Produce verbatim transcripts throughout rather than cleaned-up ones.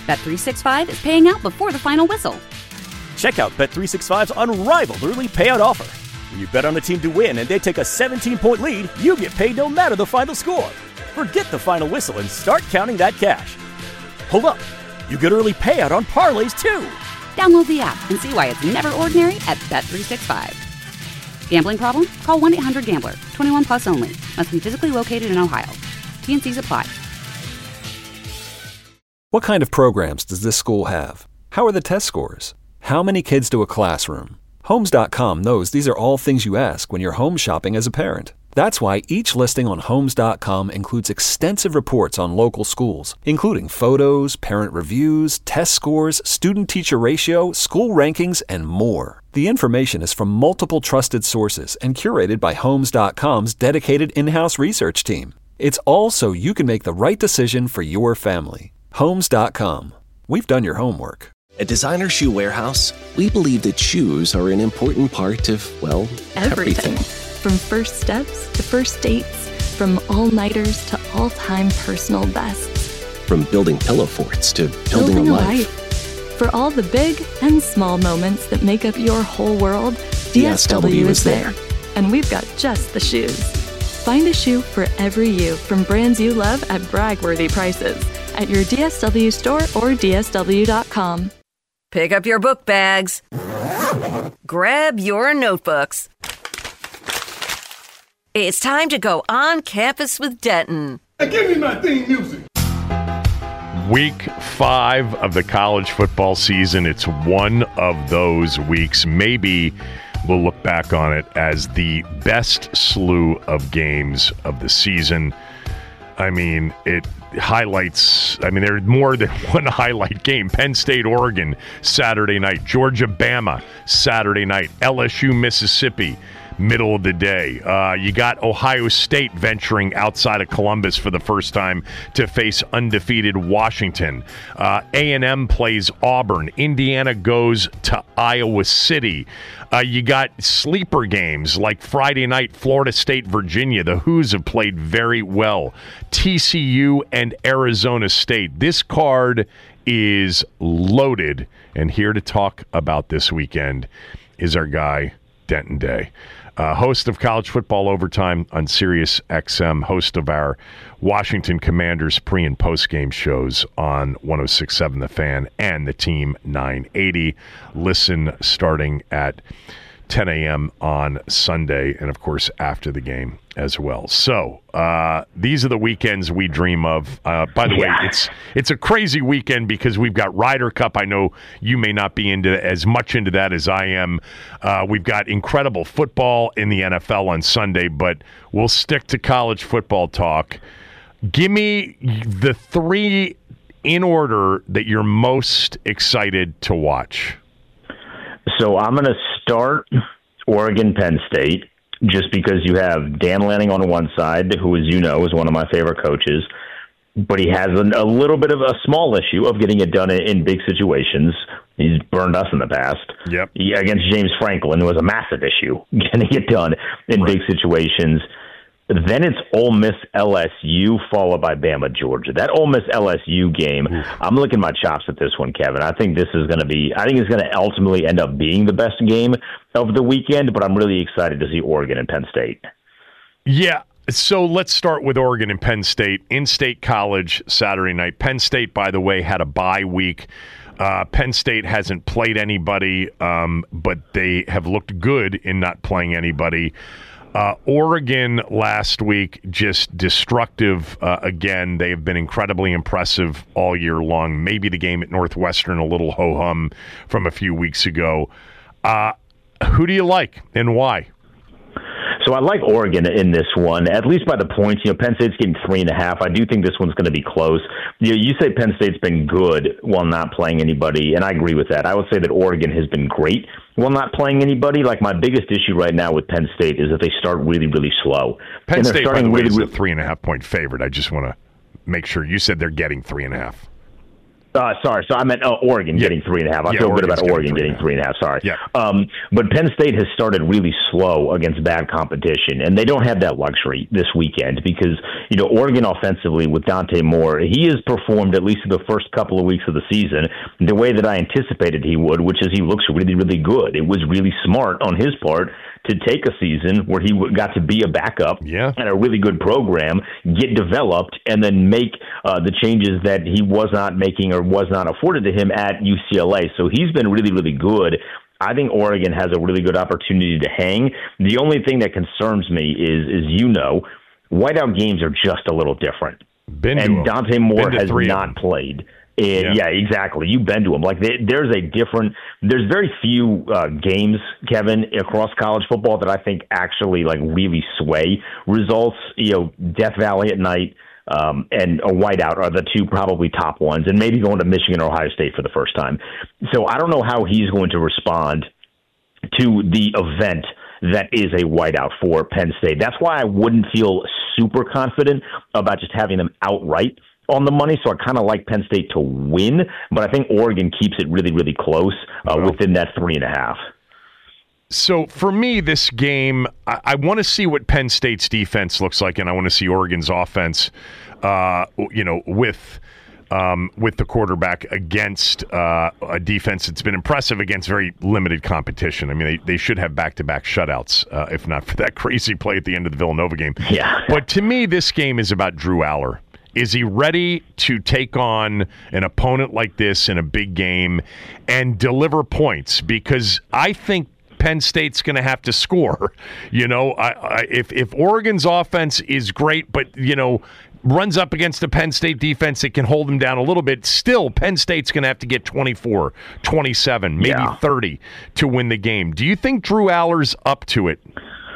Bet three sixty-five is paying out before the final whistle. Check out Bet three sixty-five's unrivaled early payout offer. When you bet on a team to win and they take a seventeen-point lead, you get paid no matter the final score. Forget the final whistle and start counting that cash. Hold up. You get early payout on parlays, too. Download the app and see why it's never ordinary at Bet three sixty-five. Gambling problem? Call one eight hundred gambler. twenty-one plus only. Must be physically located in Ohio. T N Cs apply. What kind of programs does this school have? How are the test scores? How many kids to a classroom? Homes dot com knows these are all things you ask when you're home shopping as a parent. That's why each listing on Homes dot com includes extensive reports on local schools, including photos, parent reviews, test scores, student-teacher ratio, school rankings, and more. The information is from multiple trusted sources and curated by Homes dot com's dedicated in-house research team. It's all so you can make the right decision for your family. Homes dot com. We've done your homework. At Designer Shoe Warehouse, we believe that shoes are an important part of, well, everything. everything. From first steps to first dates, from all-nighters to all-time personal bests. From building pillow forts to building, building a, a life. life. For all the big and small moments that make up your whole world, D S W is there. And we've got just the shoes. Find a shoe for every you from brands you love at brag-worthy prices at your D S W store or D S W dot com. Pick up your book bags. Grab your notebooks. It's time to go on campus with Denton. Hey, give me my theme music. Week five of the college football season. It's one of those weeks. Maybe we'll look back on it as the best slew of games of the season. I mean, it highlights, I mean, there's more than one highlight game. Penn State, Oregon, Saturday night. Georgia, Bama, Saturday night. L S U, Mississippi, middle of the day. Uh, you got Ohio State venturing outside of Columbus for the first time to face undefeated Washington. Uh, A and M plays Auburn. Indiana goes to Iowa City. Uh, you got sleeper games like Friday night, Florida State, Virginia. The Hoos have played very well. T C U and Arizona State. This card is loaded. And here to talk about this weekend is our guy, Denton Day. Uh, host of College Football Overtime on Sirius X M, host of our Washington Commanders pre- and post-game shows on one oh six point seven The Fan and the Team nine eighty. Listen starting at ten a.m. on Sunday and, of course, after the game as well. So uh, these are the weekends we dream of. Uh, by the yeah. way, it's it's a crazy weekend because we've got Ryder Cup. I know you may not be into as much into that as I am. Uh, we've got incredible football in the N F L on Sunday, but we'll stick to college football talk. Give me the three in order that you're most excited to watch. So I'm going to start Oregon, Penn State, just because you have Dan Lanning on one side, who, as you know, is one of my favorite coaches, but he has a, a little bit of a small issue of getting it done in, in big situations. He's burned us in the past. Yep. He, against James Franklin, it was a massive issue getting it done in right. big situations. Then it's Ole Miss L S U followed by Bama Georgia. That Ole Miss L S U game, Oof. I'm licking my chops at this one, Kevin. I think this is going to be. I think it's going to ultimately end up being the best game of the weekend. But I'm really excited to see Oregon and Penn State. Yeah. So let's start with Oregon and Penn State. In-state college Saturday night. Penn State, by the way, had a bye week. Uh, Penn State hasn't played anybody, um, but they have looked good in not playing anybody. Uh, Oregon last week, just destructive uh, again. They have been incredibly impressive all year long. Maybe the game at Northwestern, a little ho-hum from a few weeks ago. Uh, who do you like and why? So I like Oregon in this one, at least by the points. You know, Penn State's getting three and a half. I do think this one's going to be close. You know, you say Penn State's been good while not playing anybody, and I agree with that. I would say that Oregon has been great while not playing anybody. Like, my biggest issue right now with Penn State is that they start really, really slow. Penn and State, by the way, really, is really, a three and a half point favorite. I just want to make sure. You said they're getting three and a half. Uh, sorry, so I meant uh, Oregon yeah. getting three and a half. I yeah, feel Oregon's good about Oregon getting getting three and a half. Sorry. Yeah. Um, but Penn State has started really slow against bad competition, and they don't have that luxury this weekend because, you know, Oregon offensively with Dante Moore, he has performed at least in the first couple of weeks of the season the way that I anticipated he would, which is he looks really, really good. It was really smart on his part to take a season where he got to be a backup yeah. at a really good program, get developed, and then make uh, the changes that he was not making or was not afforded to him at U C L A. So he's been really, really good. I think Oregon has a really good opportunity to hang. The only thing that concerns me is, is you know, whiteout games are just a little different. Been and Dante Moore has three not played. And, yeah. yeah, exactly. You've been to them. Like they, there's a different. There's very few uh, games, Kevin, across college football that I think actually like really sway results. You know, Death Valley at night um, and a whiteout are the two probably top ones, and maybe going to Michigan or Ohio State for the first time. So I don't know how he's going to respond to the event that is a whiteout for Penn State. That's why I wouldn't feel super confident about just having them outright on the money, so I kind of like Penn State to win, but I think Oregon keeps it really, really close uh, wow. within that three and a half. So for me, this game, I, I want to see what Penn State's defense looks like, and I want to see Oregon's offense, uh, you know, with um, with the quarterback against uh, a defense that's been impressive against very limited competition. I mean, they, they should have back-to-back shutouts, uh, if not for that crazy play at the end of the Villanova game. Yeah. But to me, this game is about Drew Aller. Is he ready to take on an opponent like this in a big game and deliver points? Because I think Penn State's going to have to score. You know, I, I, if if Oregon's offense is great, but, you know, runs up against the Penn State defense that can hold them down a little bit, still Penn State's going to have to get twenty-four, twenty-seven, maybe yeah. thirty to win the game. Do you think Drew Aller's up to it?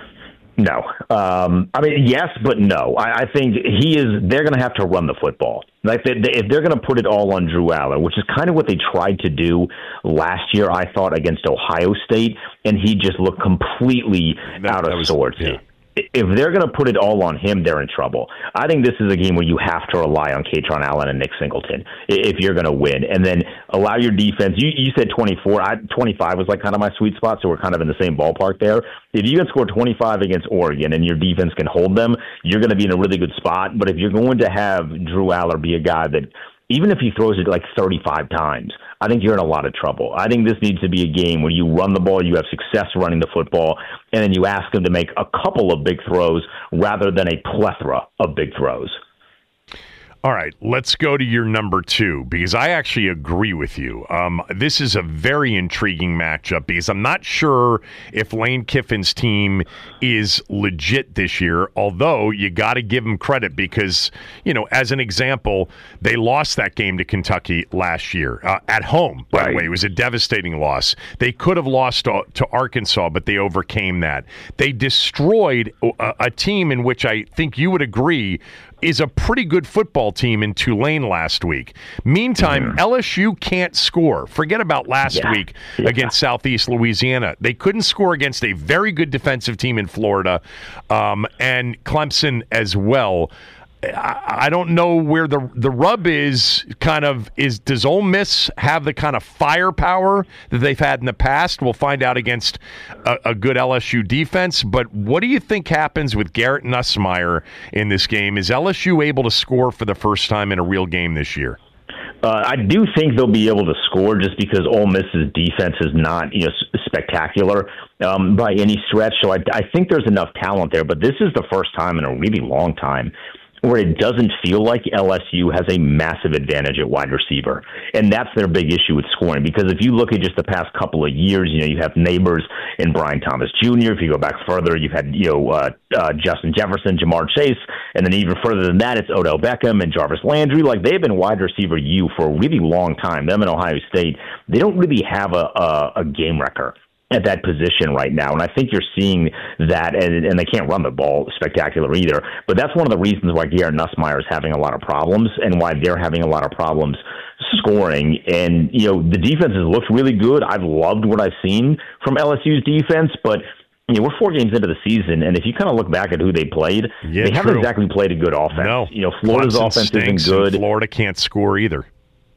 No. Um, I mean, yes, but no. I, I think he is. They're going to have to run the football. Like they, they, if they're going to put it all on Drew Aller, which is kind of what they tried to do last year, I thought, against Ohio State, and he just looked completely that, out of was, sorts. Yeah. If they're going to put it all on him, they're in trouble. I think this is a game where you have to rely on Katron Allen and Nick Singleton if you're going to win, and then allow your defense. You, you said twenty-four. I, twenty-five was like kind of my sweet spot, so we're kind of in the same ballpark there. If you can score twenty-five against Oregon and your defense can hold them, you're going to be in a really good spot. But if you're going to have Drew Aller be a guy that, even if he throws it like thirty-five times, I think you're in a lot of trouble. I think this needs to be a game where you run the ball, you have success running the football, and then you ask him to make a couple of big throws rather than a plethora of big throws. All right, let's go to your number two, because I actually agree with you. Um, this is a very intriguing matchup because I'm not sure if Lane Kiffin's team is legit this year, although you got to give him credit because, you know, as an example, they lost that game to Kentucky last year uh, at home, by right. the way. It was a devastating loss. They could have lost to, to Arkansas, but they overcame that. They destroyed a, a team in which I think you would agree is a pretty good football team in Tulane last week. Meantime, mm-hmm. L S U can't score. Forget about last yeah. week yeah. against Southeast Louisiana. They couldn't score against a very good defensive team in Florida, um, and Clemson as well. I, I don't know where the the rub is. Kind of is. Does Ole Miss have the kind of firepower that they've had in the past? We'll find out against a, a good L S U defense. But what do you think happens with Garrett Nussmeier in this game? Is L S U able to score for the first time in a real game this year? Uh, I do think they'll be able to score just because Ole Miss's defense is not, you know, spectacular um, by any stretch. So I, I think there's enough talent there. But this is the first time in a really long time where it doesn't feel like L S U has a massive advantage at wide receiver. And that's their big issue with scoring. Because if you look at just the past couple of years, you know, you have Neighbors and Brian Thomas Junior If you go back further, you've had, you know, uh, uh, Justin Jefferson, Jamar Chase, and then even further than that, it's Odell Beckham and Jarvis Landry. Like, they've been wide receiver U for a really long time. Them in Ohio State, they don't really have a, a, a game wrecker at that position right now. And I think you're seeing that, and, and they can't run the ball spectacular either. But that's one of the reasons why Garrett Nussmeier is having a lot of problems and why they're having a lot of problems scoring. And, you know, the defense has looked really good. I've loved what I've seen from L S U's defense, but you know, we're four games into the season, and if you kind of look back at who they played, yeah, they true. haven't exactly played a good offense. No. You know, Florida's Clemson offense isn't good. Florida can't score either.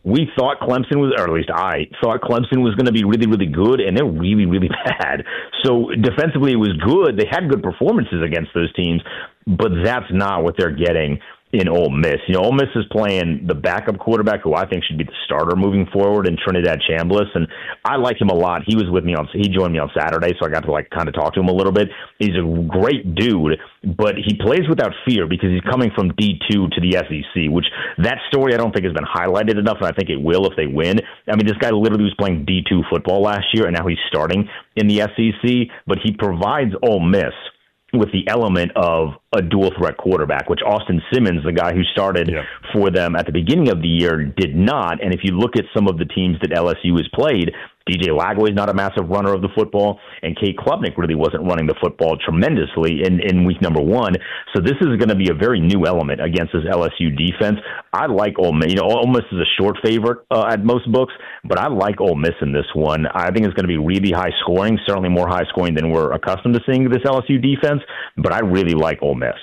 we thought Clemson was, or at least I thought Clemson was going to be really, really good, and they're really, really bad. So defensively, it was good. They had good performances against those teams, but that's not what they're getting in Ole Miss. You know, Ole Miss is playing the backup quarterback, who I think should be the starter moving forward, in Trinidad Chambliss, and I like him a lot. He was with me on, he joined me on Saturday, so I got to like kind of talk to him a little bit. He's a great dude, but he plays without fear because he's coming from D two to the S E C, which that story I don't think has been highlighted enough, and I think it will if they win. I mean, this guy literally was playing D two football last year, and now he's starting in the S E C, but he provides Ole Miss with the element of a dual-threat quarterback, which Austin Simmons, the guy who started yeah. for them at the beginning of the year, did not. And if you look at some of the teams that L S U has played, D J Lagway's not a massive runner of the football, and Cade Klubnik really wasn't running the football tremendously in, in week number one. So this is going to be a very new element against this L S U defense. I like Ole Miss. You know, Ole Miss is a short favorite uh, at most books, but I like Ole Miss in this one. I think it's going to be really high scoring, certainly more high scoring than we're accustomed to seeing this L S U defense, but I really like Ole Miss.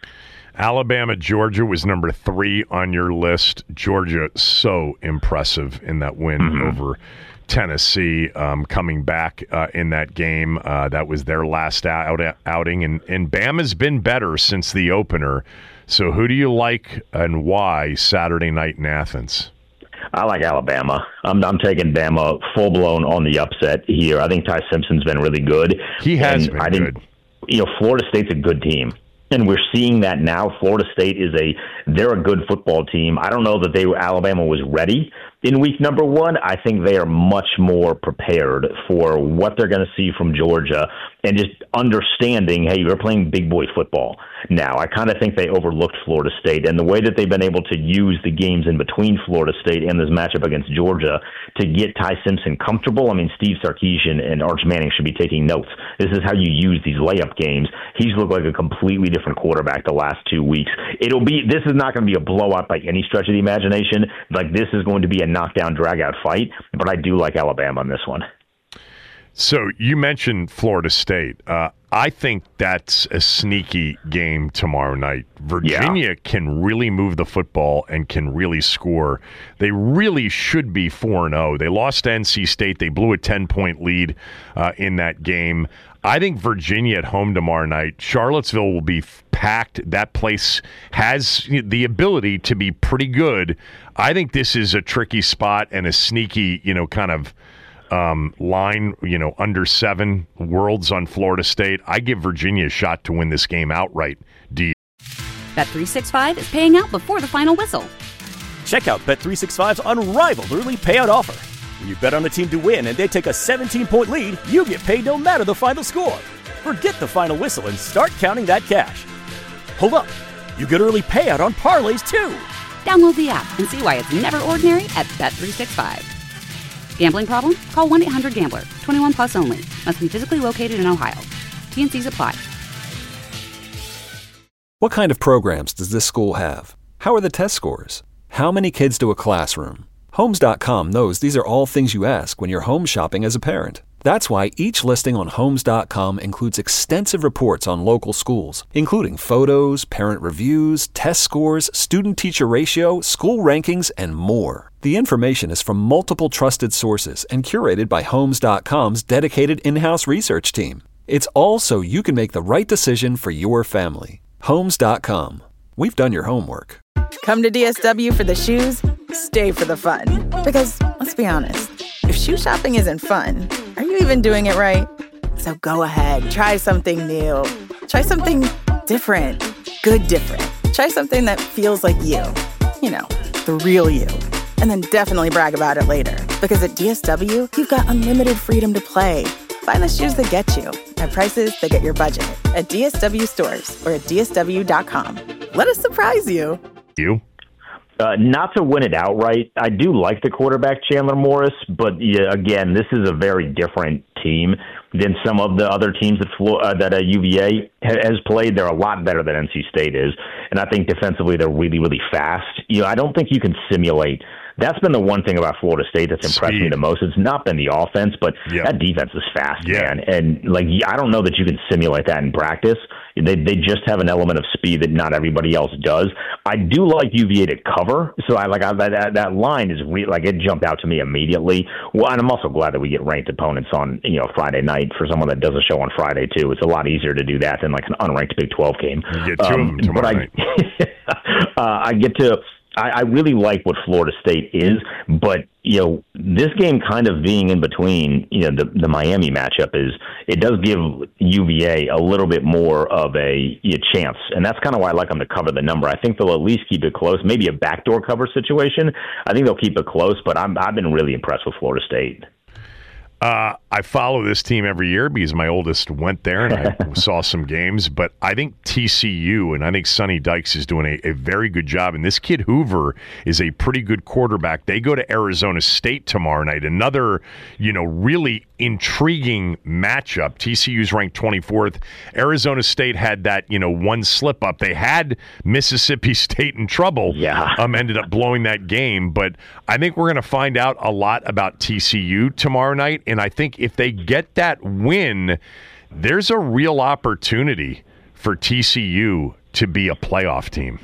Alabama, Georgia was number three on your list. Georgia, so impressive in that win mm-hmm. over Tennessee, um, coming back uh, in that game. Uh, that was their last out, outing, and, and Bama's been better since the opener. So who do you like and why Saturday night in Athens? I like Alabama. I'm, I'm taking Bama full-blown on the upset here. I think Ty Simpson's been really good. He has and been I think, good. You know, Florida State's a good team. And we're seeing that now. Florida State is a, they're a good football team. I don't know that they Alabama was ready in week number one. I think they are much more prepared for what they're going to see from Georgia and just understanding, hey, you're playing big boy football now. I kind of think they overlooked Florida State, and the way that they've been able to use the games in between Florida State and this matchup against Georgia to get Ty Simpson comfortable. I mean, Steve Sarkisian and Arch Manning should be taking notes. This is how you use these layup games. He's looked like a completely different quarterback the last two weeks. It'll be, this is not going to be a blowout by any stretch of the imagination. Like, this is going to be a knockdown, drag-out fight, but I do like Alabama on this one. So you mentioned Florida State. Uh, I think that's a sneaky game tomorrow night. Virginia yeah. can really move the football and can really score. They really should be four and oh. They lost to N C State. They blew a ten-point lead uh, in that game. I think Virginia at home tomorrow night, Charlottesville will be packed. That place has the ability to be pretty good. I think this is a tricky spot and a sneaky, you know, kind of um, line, you know, under seven worlds on Florida State. I give Virginia a shot to win this game outright. Do you? Bet three sixty-five is paying out before the final whistle. Check out Bet three sixty-five's unrivaled early payout offer. When you bet on a team to win and they take a seventeen-point lead, you get paid no matter the final score. Forget the final whistle and start counting that cash. Hold up. You get early payout on parlays, too. Download the app and see why it's never ordinary at Bet three sixty-five. Gambling problem? Call one eight hundred gambler. twenty-one plus only. Must be physically located in Ohio. T and C's apply. What kind of programs does this school have? How are the test scores? How many kids do a classroom? Homes dot com knows these are all things you ask when you're home shopping as a parent. That's why each listing on Homes dot com includes extensive reports on local schools, including photos, parent reviews, test scores, student-teacher ratio, school rankings, and more. The information is from multiple trusted sources and curated by Homes dot com's dedicated in-house research team. It's all so you can make the right decision for your family. Homes dot com. We've done your homework. Come to D S W for the shoes, stay for the fun. Because, let's be honest, if shoe shopping isn't fun, are you even doing it right? So go ahead, try something new. Try something different. Good different. Try something that feels like you. You know, the real you. And then definitely brag about it later. Because at D S W, you've got unlimited freedom to play. Find the shoes that get you at prices that get your budget at D S W stores or at D S W dot com. Let us surprise you. You? Uh, not to win it outright. I do like the quarterback, Chandler Morris, but yeah, again, this is a very different team than some of the other teams that Flo- uh, that uh, U V A ha- has played. They're a lot better than N C State is, and I think defensively they're really, really fast. You know, I don't think you can simulate. That's been the one thing about Florida State that's impressed Speed. me the most. It's not been the offense, but yep. that defense is fast, yeah. man. And like, I don't know that you can simulate that in practice. They they just have an element of speed that not everybody else does. I do like U V A to cover, so I like I, that that line is re- like it jumped out to me immediately. Well, and I'm also glad that we get ranked opponents on you know Friday night for someone that does a show on Friday too. It's a lot easier to do that than like an unranked Big twelve game. You get two um, of them tomorrow but I, night. uh, I get to. I, I really like what Florida State is, but you know this game kind of being in between, you know the the Miami matchup is it does give U V A a little bit more of a, a chance, and that's kind of why I like them to cover the number. I think they'll at least keep it close, maybe a backdoor cover situation. I think they'll keep it close, but I'm I've been really impressed with Florida State. Uh, I follow this team every year because my oldest went there and I saw some games. But I think T C U and I think Sonny Dykes is doing a, a very good job. And this kid Hoover is a pretty good quarterback. They go to Arizona State tomorrow night. Another, you know, really intriguing matchup. T C U's ranked twenty-fourth. Arizona State had that, you know, one slip up. They had Mississippi State in trouble. Yeah. Um, ended up blowing that game. But I think we're going to find out a lot about T C U tomorrow night. And I think if they get that win, there's a real opportunity for T C U to be a playoff team.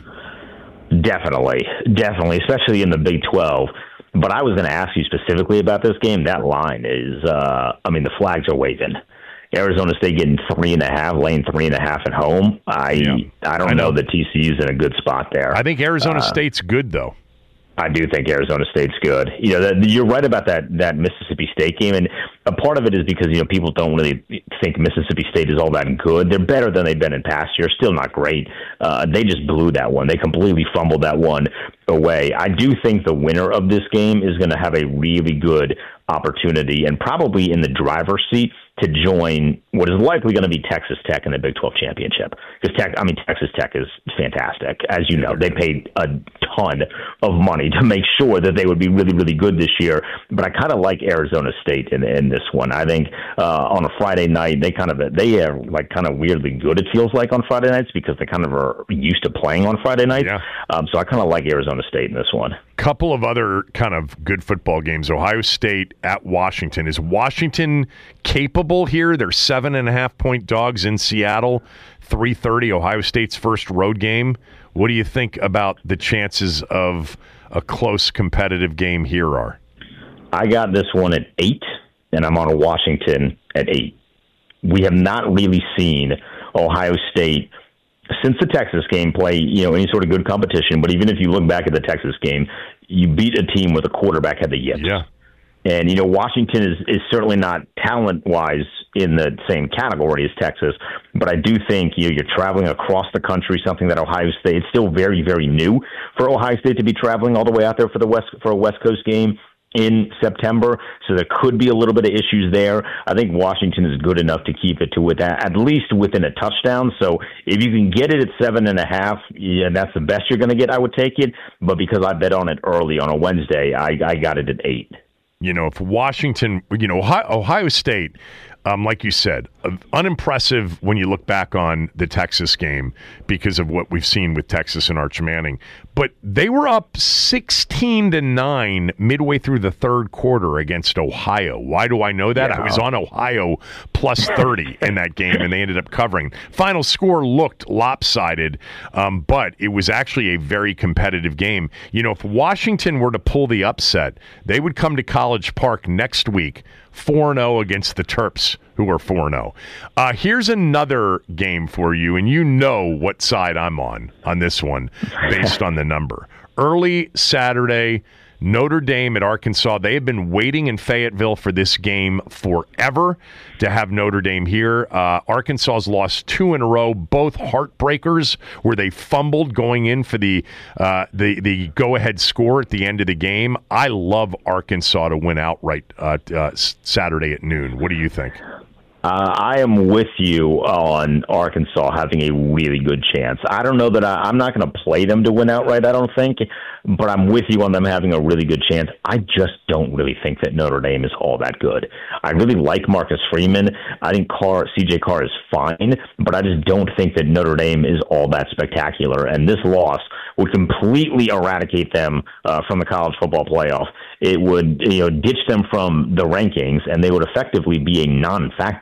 Definitely. Definitely, especially in the Big twelve. But I was going to ask you specifically about this game. That line is, uh, I mean, the flags are waving. Arizona State getting three and a half, laying three and a half at home. I yeah. I don't I know. know that T C U's in a good spot there. I think Arizona uh, State's good, though. I do think Arizona State's good. You know, that, you're right about that that Mississippi State game, and a part of it is because you know people don't really think Mississippi State is all that good. They're better than they've been in past years. Still not great. Uh, they just blew that one. They completely fumbled that one away. I do think the winner of this game is going to have a really good opportunity, and probably in the driver's seat to join what is likely going to be Texas Tech in the Big twelve championship. Because Tech, I mean, Texas Tech is fantastic. As you know, they paid a ton of money to make sure that they would be really, really good this year. But I kind of like Arizona State in, in this one. I think uh, on a Friday night, they kind of they are like kind of weirdly good. It feels like on Friday nights because they kind of are used to playing on Friday nights. Yeah. Um, so I kind of like Arizona State in this one. Couple of other kind of good football games. Ohio State at Washington. Is Washington capable here? They're seven and a half point dogs in Seattle. three thirty, Ohio State's first road game. What do you think about the chances of a close competitive game here are? I got this one at eight, and I'm on a Washington at eight. We have not really seen Ohio State since the Texas game play, you know, any sort of good competition. But even if you look back at the Texas game, you beat a team with a quarterback had the yips. Yeah. And, you know, Washington is, is certainly not talent-wise in the same category as Texas, but I do think you know, you're traveling across the country, something that Ohio State, it's still very, very new for Ohio State to be traveling all the way out there for the West for a West Coast game in September, so there could be a little bit of issues there. I think Washington is good enough to keep it to with that, at least within a touchdown. So if you can get it at seven and a half, yeah, that's the best you're going to get. I would take it, but because I bet on it early on a Wednesday, I, I got it at eight. You know, if Washington, you know, Ohio, Ohio State, um, like you said, uh, unimpressive when you look back on the Texas game because of what we've seen with Texas and Arch Manning. But they were up sixteen to nine midway through the third quarter against Ohio. Why do I know that? Yeah. I was on Ohio plus thirty in that game, and they ended up covering. Final score looked lopsided, um, but it was actually a very competitive game. You know, if Washington were to pull the upset, they would come to College Park next week four and oh against the Terps, who are four and oh. Uh, here's another game for you, and you know what side I'm on on this one based on the number. Early Saturday, Notre Dame at Arkansas. They have been waiting in Fayetteville for this game forever to have Notre Dame here. Uh, Arkansas's lost two in a row, both heartbreakers, where they fumbled going in for the uh, the the go-ahead score at the end of the game. I love Arkansas to win outright uh, uh, Saturday at noon. What do you think? Uh, I am with you on Arkansas having a really good chance. I don't know that I, I'm not going to play them to win outright, I don't think, but I'm with you on them having a really good chance. I just don't really think that Notre Dame is all that good. I really like Marcus Freeman. I think Carr, C J Carr is fine, but I just don't think that Notre Dame is all that spectacular, and this loss would completely eradicate them uh, from the college football playoff. It would, you know, ditch them from the rankings, and they would effectively be a non-factor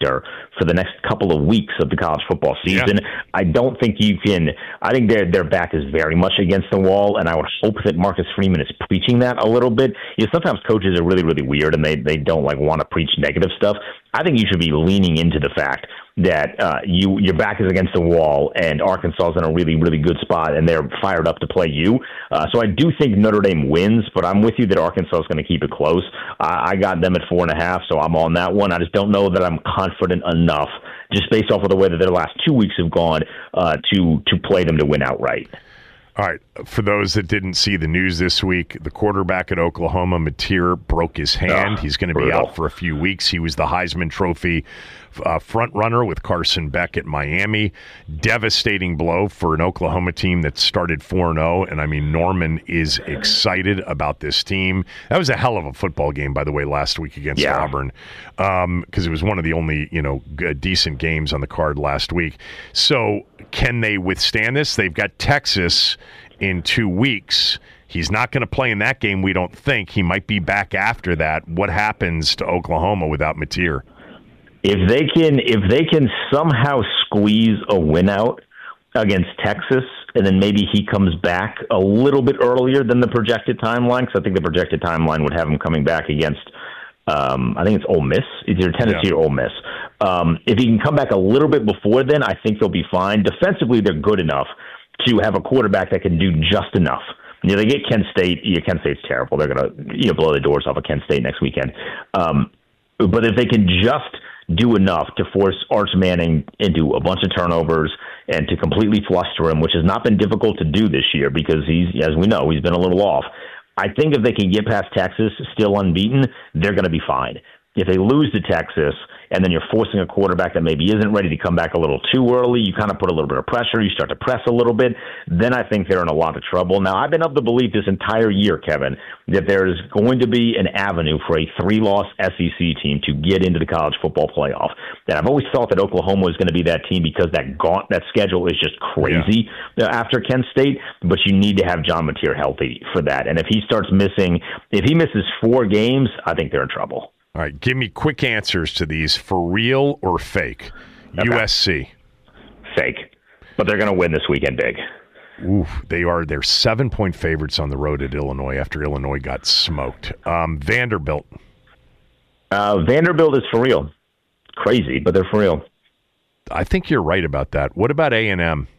factor for the next couple of weeks of the college football season. Yeah. I don't think you can. I think their their back is very much against the wall, and I would hope that Marcus Freeman is preaching that a little bit. You know, sometimes coaches are really, really weird, and they, they don't like want to preach negative stuff. I think you should be leaning into the fact that uh, you your back is against the wall, and Arkansas is in a really, really good spot, and they're fired up to play you. Uh, so I do think Notre Dame wins, but I'm with you that Arkansas is going to keep it close. Uh, I got them at four and a half, so I'm on that one. I just don't know that I'm confident enough, just based off of the way that their last two weeks have gone, uh, to to play them to win outright. All right, for those that didn't see the news this week, the quarterback at Oklahoma, Mateer, broke his hand. Oh, He's going to be brutal. out for a few weeks. He was the Heisman Trophy uh, front runner with Carson Beck at Miami. Devastating blow for an Oklahoma team that started four and oh, and I mean, Norman is excited about this team. That was a hell of a football game, by the way, last week against Yeah. Auburn, because um, it was one of the only, you know, g- decent games on the card last week. So can they withstand this? They've got Texas in two weeks. He's not going to play in that game, we don't think. He might be back after that. What happens to Oklahoma without Mateer? If they can, if they can somehow squeeze a win out against Texas, and then maybe he comes back a little bit earlier than the projected timeline, because I think the projected timeline would have him coming back against, um, I think it's Ole Miss. It's either Tennessee Yeah. or Ole Miss. Um, if he can come back a little bit before then, I think they'll be fine. Defensively, they're good enough to have a quarterback that can do just enough. You know, they get Kent State. Yeah, Kent State's terrible. They're going to, you know, blow the doors off of Kent State next weekend. Um, but if they can just do enough to force Arch Manning into a bunch of turnovers and to completely fluster him, which has not been difficult to do this year because he's, as we know, he's been a little off. I think if they can get past Texas still unbeaten, they're going to be fine. If they lose to Texas and then you're forcing a quarterback that maybe isn't ready to come back a little too early, you kind of put a little bit of pressure, you start to press a little bit, then I think they're in a lot of trouble. Now, I've been of the belief this entire year, Kevin, that there is going to be an avenue for a three-loss S E C team to get into the college football playoff. And I've always thought that Oklahoma was going to be that team because that gaunt, that schedule is just crazy yeah. after Kent State, but you need to have John Mateer healthy for that. And if he starts missing, if he misses four games, I think they're in trouble. All right, give me quick answers to these. For real or fake? Okay. U S C. Fake. But they're going to win this weekend big. Ooh, they are. They're seven-point favorites on the road at Illinois after Illinois got smoked. Um, Vanderbilt. Uh, Vanderbilt is for real. Crazy, but they're for real. I think you're right about that. What about A and M?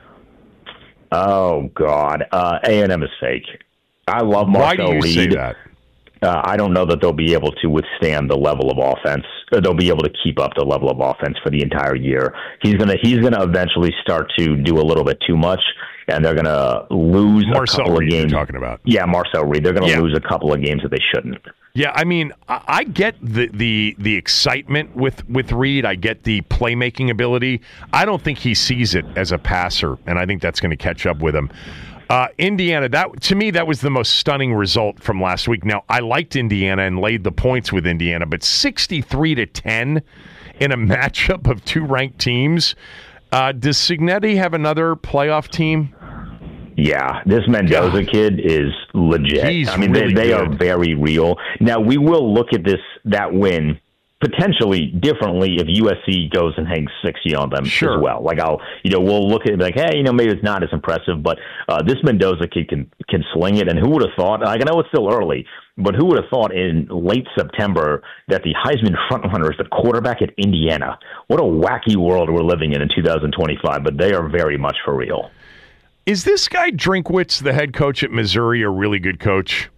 Oh, God. Uh, A and M is fake. I love Marcel Why do you Reed. say that? Uh, I don't know that they'll be able to withstand the level of offense. Or they'll be able to keep up the level of offense for the entire year. He's gonna he's gonna eventually start to do a little bit too much, and they're gonna lose Marcel a couple Reed of games. You're talking about? Yeah, Marcel Reed. They're gonna Yeah. lose a couple of games that they shouldn't. Yeah, I mean, I, I get the, the the excitement with, with Reed. I get the playmaking ability. I don't think he sees it as a passer, and I think that's going to catch up with him. Uh, Indiana, that to me, that was the most stunning result from last week. Now, I liked Indiana and laid the points with Indiana, but sixty-three to ten in a matchup of two ranked teams. Uh, does Cignetti have another playoff team? Yeah, this Mendoza God. kid is legit. He's I mean, really they, they good. are very real. Now, we will look at this that win potentially differently if U S C goes and hangs sixty on them Sure. as well. Like I'll, you know, we'll look at it and be like, hey, you know, maybe it's not as impressive, but uh, this Mendoza kid can can sling it. And who would have thought? Like, I know it's still early, but who would have thought in late September that the Heisman frontrunner is the quarterback at Indiana? What a wacky world we're living in in two thousand twenty-five. But they are very much for real. Is this guy Drinkwitz, the head coach at Missouri, a really good coach?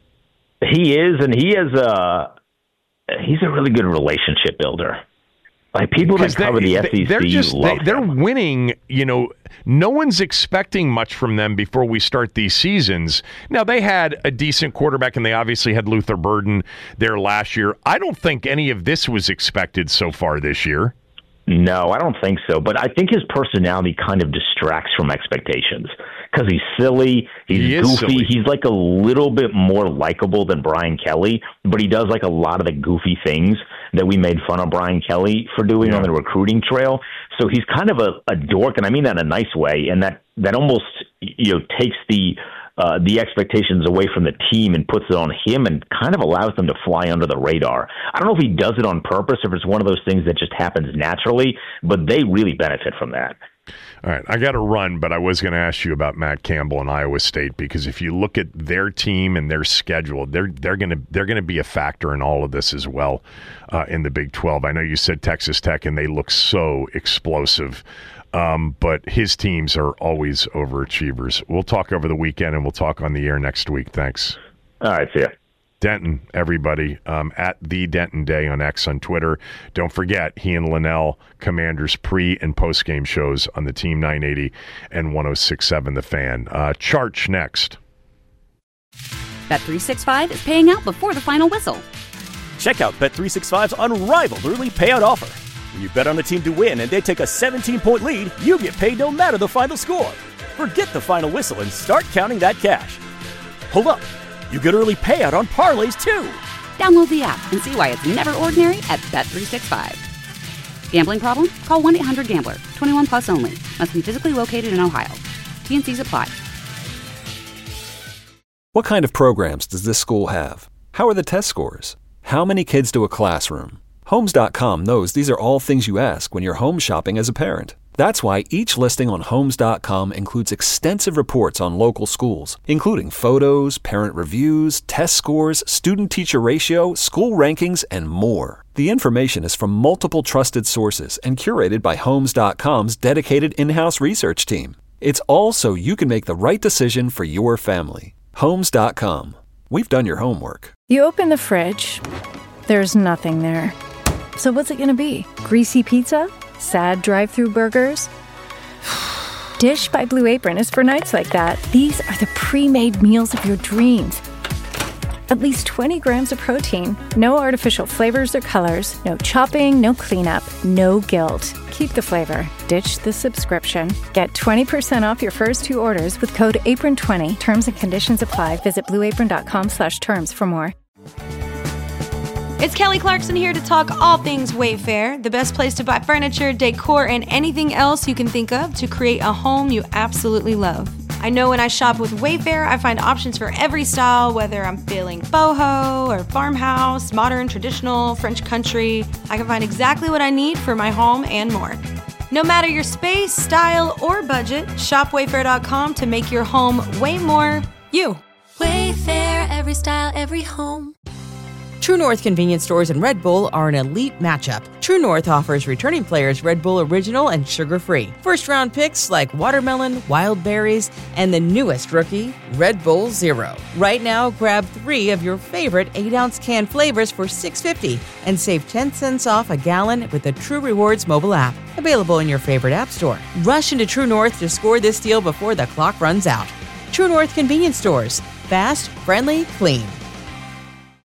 He is, and he is a he's a really good relationship builder. Like people that cover they, the S E C they're just love they, they're him. winning. You know, no one's expecting much from them before we start these seasons. Now they had a decent quarterback, and they obviously had Luther Burden there last year. I don't think any of this was expected so far this year. No, I don't think so. But I think his personality kind of distracts from expectations because he's silly, he's He is goofy. silly. He's like a little bit more likable than Brian Kelly, but he does like a lot of the goofy things that we made fun of Brian Kelly for doing Yeah. on the recruiting trail. So he's kind of a, a dork, and I mean that in a nice way, and that, that almost, you know, takes the uh, the expectations away from the team and puts it on him and kind of allows them to fly under the radar. I don't know if he does it on purpose, if it's one of those things that just happens naturally, but they really benefit from that. All right, I got to run, but I was going to ask you about Matt Campbell and Iowa State, because if you look at their team and their schedule, they're they're going to they're going to be a factor in all of this as well uh, in the Big twelve. I know you said Texas Tech, and they look so explosive, um, but his teams are always overachievers. We'll talk over the weekend, and we'll talk on the air next week. Thanks. All right, see ya. Denton, everybody, um, at the Denton Day on X on Twitter. Don't forget, he and Linnell, Commanders pre- and post-game shows on the Team nine eighty and one oh six point seven The Fan. Uh, Charch next. Bet three sixty-five is paying out before the final whistle. Check out Bet three sixty-five's unrivaled early payout offer. When you bet on a team to win and they take a seventeen-point lead, you get paid no matter the final score. Forget the final whistle and start counting that cash. Hold up. You get early payout on parlays, too. Download the app and see why it's never ordinary at Bet three sixty-five. Gambling problem? Call one eight hundred gambler. twenty-one plus only. Must be physically located in Ohio. T and C's apply. What kind of programs does this school have? How are the test scores? How many kids do a classroom? Homes dot com knows these are all things you ask when you're home shopping as a parent. That's why each listing on Homes dot com includes extensive reports on local schools, including photos, parent reviews, test scores, student-teacher ratio, school rankings, and more. The information is from multiple trusted sources and curated by Homes dot com's dedicated in-house research team. It's all so you can make the right decision for your family. Homes dot com. We've done your homework. You open the fridge. There's nothing there. So what's it going to be? Greasy pizza? Sad drive-through burgers? Dish by Blue Apron is for nights like that. These are the pre-made meals of your dreams. At least twenty grams of protein, no artificial flavors or colors, no chopping, no cleanup, no guilt. Keep the flavor. Ditch the subscription. Get twenty percent off your first two orders with code apron twenty. Terms and conditions apply. Visit blue apron dot com slash terms for more. It's Kelly Clarkson here to talk all things Wayfair, the best place to buy furniture, decor, and anything else you can think of to create a home you absolutely love. I know when I shop with Wayfair, I find options for every style, whether I'm feeling boho or farmhouse, modern, traditional, French country. I can find exactly what I need for my home and more. No matter your space, style, or budget, shop wayfair dot com to make your home way more you. Wayfair, every style, every home. True North convenience stores and Red Bull are an elite matchup. True North offers returning players Red Bull Original and sugar-free. First-round picks like watermelon, wild berries, and the newest rookie, Red Bull Zero. Right now, grab three of your favorite eight-ounce can flavors for six dollars and fifty cents and save ten cents off a gallon with the True Rewards mobile app. Available in your favorite app store. Rush into True North to score this deal before the clock runs out. True North convenience stores. Fast, friendly, clean.